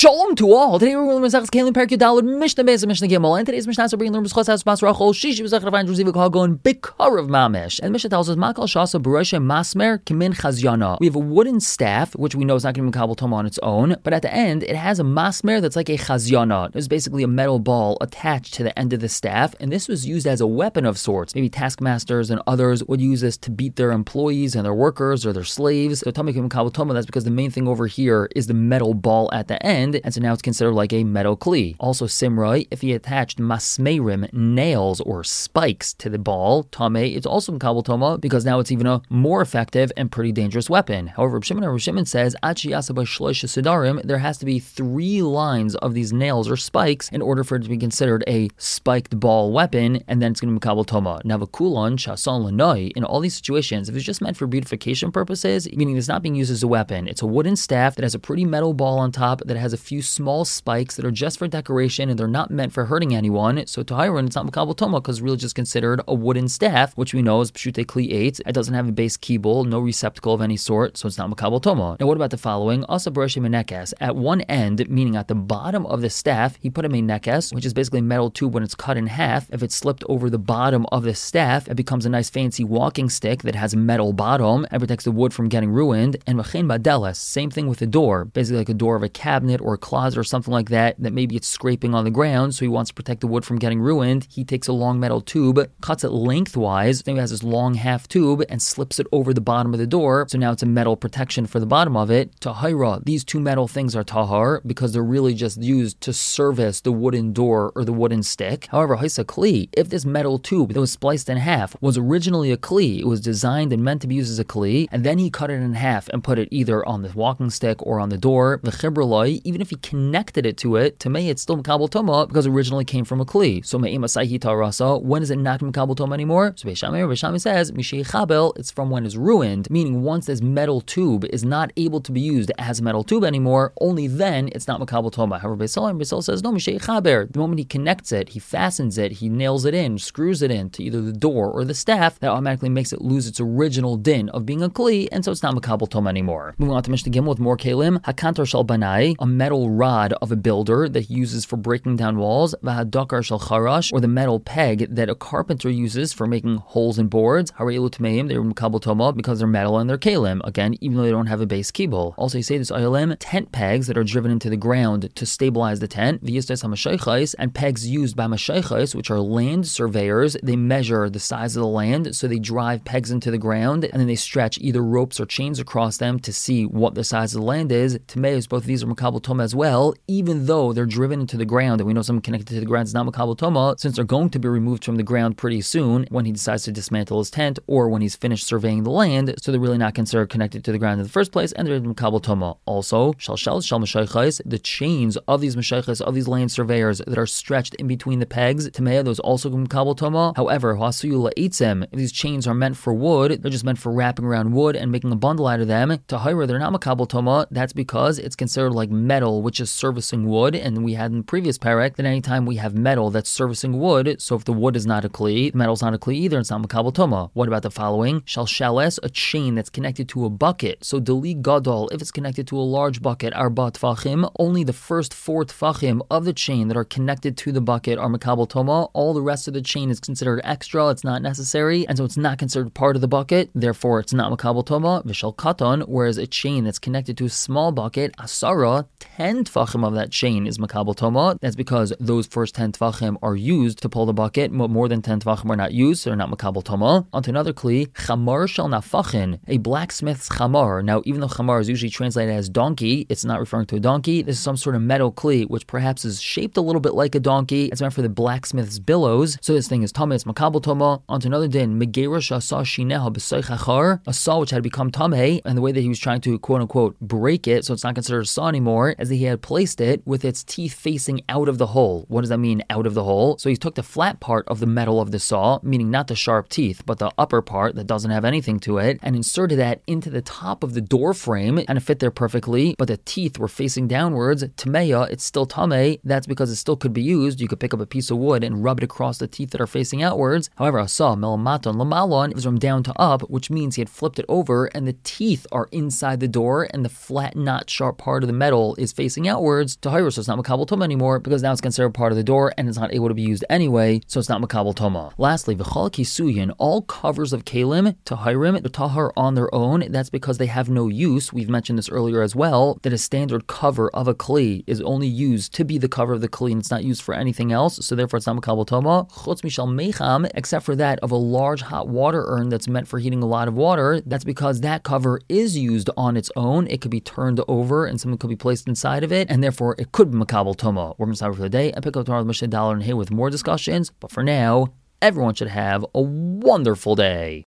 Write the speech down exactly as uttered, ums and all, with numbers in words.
Shalom to all. Today we're going to learn Kalim Perek Yudalad Mishnah Beis Mishnah Gimel, and today's Mishnah is bringing the B'schos Has Bas Rachel Shishi B'Zech Rav Andrew Zivik Hagon Bikarav Mamish. And the Mishnah tells us Makal Shasa Baroshe Masmer Kimin Chazyana. We have a wooden staff, which we know is not going to be Makabel Toma on its own, but at the end it has a masmer that's like a chazyana. It's basically a metal ball attached to the end of the staff, and this was used as a weapon of sorts. Maybe taskmasters and others would use this to beat their employees and their workers or their slaves. So Tamikim Makabel Toma, that's because the main thing over here is the metal ball at the end, and so now it's considered like a metal kli. Also simroi, if he attached masmerim, nails or spikes to the ball, tameh, it's also Makabel Toma because now it's even a more effective and pretty dangerous weapon. However, Reb Shimon, Reb Shimon says there has to be three lines of these nails or spikes in order for it to be considered a spiked ball weapon, and then it's going to be Makabel Toma. Now, v'kulon shason lanoi, in all these situations, if it's just meant for beautification purposes, meaning it's not being used as a weapon, it's a wooden staff that has a pretty metal ball on top that has a few small spikes that are just for decoration and they're not meant for hurting anyone. So to Hiron, it's not Makabel Toma because it's really just considered a wooden staff, which we know is Pshute Kli eight. It doesn't have a base kibul, no receptacle of any sort, so it's not Makabel Toma. Now, what about the following? Asa Baroshe Menekes. At one end, meaning at the bottom of the staff, he put a menekes, which is basically a metal tube when it's cut in half. If it's slipped over the bottom of the staff, it becomes a nice fancy walking stick that has a metal bottom and protects the wood from getting ruined. And Machen Badeles, same thing with the door, basically like a door of a cabinet or a closet or something like that, that maybe it's scraping on the ground, so he wants to protect the wood from getting ruined. He takes a long metal tube, cuts it lengthwise, then he has this long half tube and slips it over the bottom of the door, so now it's a metal protection for the bottom of it. Tahira, these two metal things are tahar because they're really just used to service the wooden door or the wooden stick. However, haisa kli, if this metal tube that was spliced in half was originally a kli, it was designed and meant to be used as a kli, and then he cut it in half and put it either on the walking stick or on the door, v'chibraloi, even if he connected it to it, to me it's still Makabel Toma because it originally came from a kli. So me'im asayhi tarasa, when is it not Makabel Toma anymore? So Beishamir, Beishamir says, Mishei Chabel, it's from when it's ruined, meaning once this metal tube is not able to be used as a metal tube anymore, only then it's not Makabel Toma. However, Beisal, Beisal says, no, Mishei Chaber, the moment he connects it, he fastens it, he nails it in, screws it in to either the door or the staff, that automatically makes it lose its original din of being a kli, and so it's not Makabel Toma anymore. Moving on to Mishnah Gimel with more kalim, Hakantor shel banai, a metal rod of a builder that he uses for breaking down walls, Vahadakar shel charash, or the metal peg that a carpenter uses for making holes in boards, Hareilu Tmeim, they're Makabel Toma because they're metal and they're kalim, again, even though they don't have a base kibul. Also, you say this ayolem, tent pegs that are driven into the ground to stabilize the tent, v'yistes hamashaychais, and pegs used by mashaychais, which are land surveyors. They measure the size of the land, so they drive pegs into the ground, and then they stretch either ropes or chains across them to see what the size of the land is. Tmeis, both of these are Makabel Toma as well, even though they're driven into the ground, and we know something connected to the ground is not Makabel Toma, since they're going to be removed from the ground pretty soon when he decides to dismantle his tent or when he's finished surveying the land, so they're really not considered connected to the ground in the first place, and they're Makabel Toma. Also, shal shal shal mashaychais, the chains of these mashaychais, of these land surveyors that are stretched in between the pegs, Tamea, those also Makabel Toma. However, hasuyu la'etzem, if these chains are meant for wood, they're just meant for wrapping around wood and making a bundle out of them. Tahira, they're not Makabel Toma. That's because it's considered like metal, which is servicing wood, and we had in the previous parak that anytime we have metal that's servicing wood, so if the wood is not a kli, the metal's not a kli either, it's not Makabel Toma. What about the following? Shal shales, a chain that's connected to a bucket. So deli gadol, if it's connected to a large bucket, arba tfachim, only the first four tfachim of the chain that are connected to the bucket are Makabel Toma. All the rest of the chain is considered extra, it's not necessary, and so it's not considered part of the bucket, therefore it's not Makabel Toma. Vishal katon, whereas a chain that's connected to a small bucket, asara, ten tfachim of that chain is Makabel Toma. That's because those first ten tfachim are used to pull the bucket, but more than ten tfachim are not used, so they're not Makabel Toma. On to another kli, chamar shel nafachin, a blacksmith's chamar. Now, even though chamar is usually translated as donkey, it's not referring to a donkey. This is some sort of metal kli, which perhaps is shaped a little bit like a donkey. It's meant for the blacksmith's billows. So this thing is tameh, it's Makabel Toma. On to another din, megera shasa shineha b'soich achar, a saw which had become tameh, and the way that he was trying to quote unquote break it, so it's not considered a saw anymore, as he had placed it with its teeth facing out of the hole. What does that mean, out of the hole? So he took the flat part of the metal of the saw, meaning not the sharp teeth, but the upper part that doesn't have anything to it, and inserted that into the top of the door frame, and it fit there perfectly, but the teeth were facing downwards. Tameya, it's still tameh. That's because it still could be used. You could pick up a piece of wood and rub it across the teeth that are facing outwards. However, a saw, melamaton lamalon, it was from down to up, which means he had flipped it over, and the teeth are inside the door, and the flat, not sharp part of the metal is is facing outwards to Hira, so it's not Makabal Toma anymore because now it's considered part of the door and it's not able to be used anyway, so it's not Makabal Toma. Lastly, V'chal Kisuyin, all covers of Kalim, Tahirim, Tahar on their own, that's because they have no use. We've mentioned this earlier as well, that a standard cover of a Kli is only used to be the cover of the Kli and it's not used for anything else, so therefore it's not Makabal Toma. Chutz Mishal Mecham, except for that of a large hot water urn that's meant for heating a lot of water, that's because that cover is used on its own. It could be turned over and something could be placed inside of it, and therefore it could be Makabal Toma. We're going to stop for the day and pick up tomorrow with Mishnah Dalar and Hay with more discussions, but for now, everyone should have a wonderful day.